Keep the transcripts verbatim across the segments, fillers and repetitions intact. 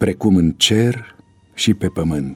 precum în cer și pe pământ.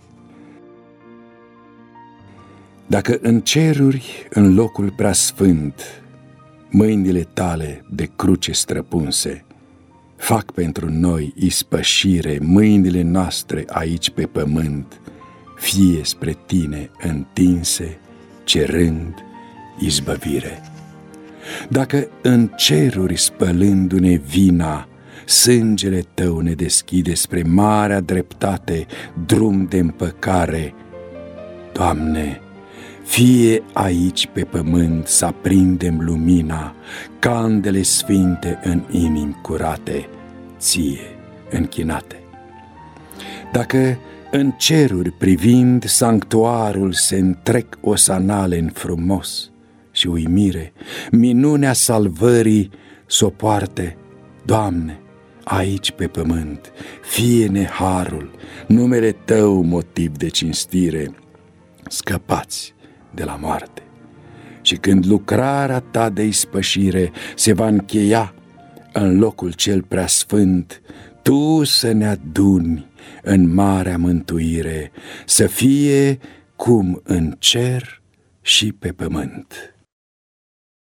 Dacă în ceruri, în locul preasfânt, mâinile tale de cruce străpunse fac pentru noi ispășire, mâinile noastre aici pe pământ fie spre tine întinse, cerând izbăvire. Dacă în ceruri, spălându-ne vina, sângele tău ne deschide spre marea dreptate, drum de împăcare, Doamne, fie aici pe pământ să aprindem lumina, candele sfinte în inimi curate, ție închinate. Dacă în ceruri privind sanctuarul se întrec osanale în frumos și uimire, minunea salvării s-o poarte, Doamne, aici pe pământ, fie-ne harul, numele Tău motiv de cinstire, scăpați de la moarte. Și când lucrarea Ta de ispășire se va încheia în locul cel preasfânt, Tu să ne aduni în marea mântuire, să fie cum în cer și pe pământ.